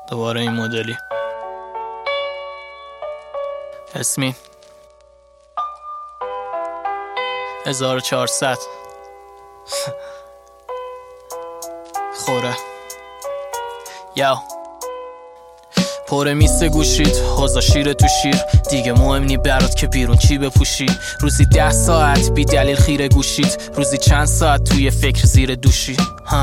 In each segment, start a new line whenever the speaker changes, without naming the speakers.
دوباره این مدلی. اسمی 1400 خوره یاو پره میسته گوشید حوزا شیر تو شیر دیگه مهم نی برات که بیرون چی بپوشی. روزی 10 ساعت بی دلیل خیره گوشید، روزی چند ساعت توی فکر زیر دوشی.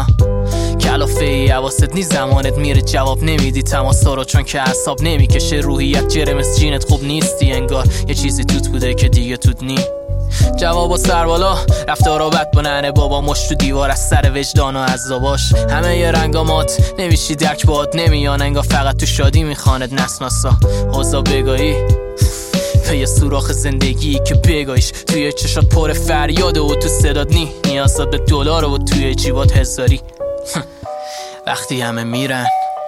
کلافه ای حواست نی زمانت میره جواب نمیدی تماسا رو، چون که اعصاب نمیکشه روحیت جرمس جینت خوب نیستی، انگار یه چیزی توت بوده که دیگه توت نی. جوابا سر بالا رفتارا بد با ننه بابا، مشت تو دیوار از سر وجدان و عذاباش. همه یه رنگامات نمیشی درک باهات نمیان، انگار فقط تو شادی میخواند نسناسا. اوضاع بگاهی به یه سوراخ زندگی که بگاهیش توی چشات پر فریاده و تو صدات نی نیازات به دلار و توی جیبات هزاری. وقتی همه میرن،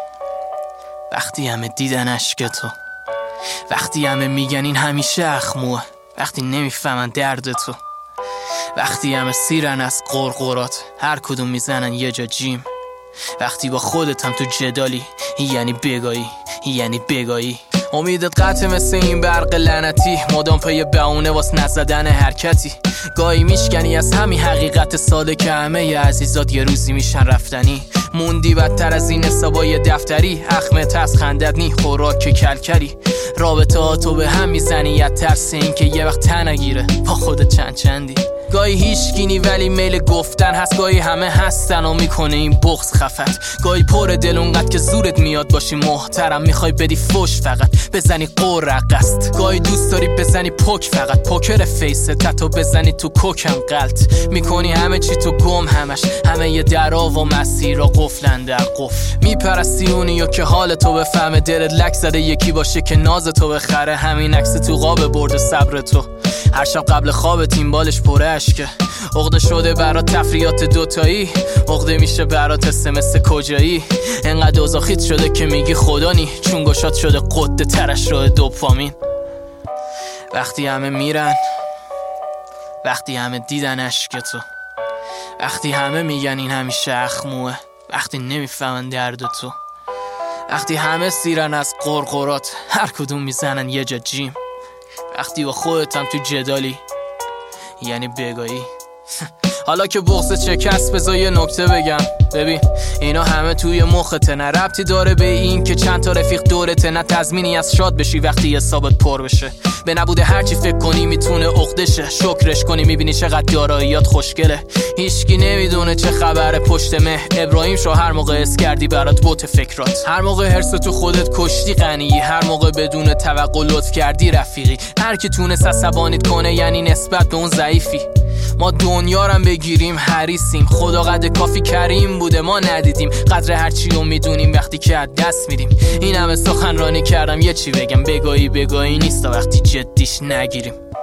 وقتی همه دیدن عشق تو، وقتی همه میگن این همیشه اخموه، وقتی نمیفهمن درد تو، وقتی همه سیرن از قرقرات هر کدوم میزنن یه جا جیم، وقتی با خودت هم تو جدالی یعنی بگاهی، یعنی بگاهی. امیدت قطع مثل این برق لعنتی، مدام پی بهونه واس نزدن حرکتی. گاهی میشکنی از همین حقیقت ساده که همه ی عزیزات یه روزی میشن رفتنی. موندی بدتر از این حسابای دفتری، اخمت از خندت نی خوراک کلکلی. رابطه ها تو به هم میزنی یا ترس این که یه وقت تنگیره با خودت چندی. گاهی هیچگینی ولی میل گفتن هست، گاهی همه هستن و میکنه این بغض خفت. گاهی پر دل اونقدر که زورت میاد باشی محترم، میخوای بدی فوش فقط بزنی قرق است. گاهی دوست داری بزنی پوک فقط پوکر فیست تتو بزنی تو کوکم غلط میکنی همه چی تو گم همش، همه یه درا و مسیرها قفلن در قفل. میپرستی اونیو که حال تو بفهمه، دلت لک زده یکی باشه که ناز تو بخره. همین عکس تو قاب برد صبر تو، هر شب قبل خواب تیم بالش پره اشکه. عقده شده برات تفریات دوتایی، عقده میشه برات SMS کجایی. انقدر اوضاع خیت شده که میگی خدا نی، چون گشاد شده قده ترش راه دوپامین. وقتی همه میرن، وقتی همه دیدن عشق تو، وقتی همه میگن این همیشه اخموه، وقتی نمیفهمن درد تو، وقتی همه سیرن از قرقرات هر کدوم میزنن یه جا جیم، وقتی با خودت هم تو جدالی یعنی بگاهی. حالا که بغض شکست بذار یه نکته بگم، ببین اینا همه توی مخته، نه ربطی داره به این که چند تا رفیق دورته، نه تضمینی از شاد بشی وقتی حسابت پر بشه. به نبوده هرچی فکر کنی میتونه عقدشه، شکرش کنی میبینی چقدر داراییات خوشگله. هیچکی نمیدونه چه خبره پشت مه، ابراهیم شو هر موقع اس کردی برات بوت فکرات، هر موقع حرص تو خودت کشتی غنی، هر موقع بدون توقع لطف کردی رفیقی. هر کی تونست عصبانیت کنه یعنی نسبت به اون ضعیفی. ما دنیا رو بگیریم حریصیم، خدا قدر کافی کریم بوده ما ندیدیم قدر هرچی رو میدونیم وقتی که از دست میدیم. این همه سخنرانی کردم یه چی بگم، بگاهی نیست تا وقتی جدیش نگیریم.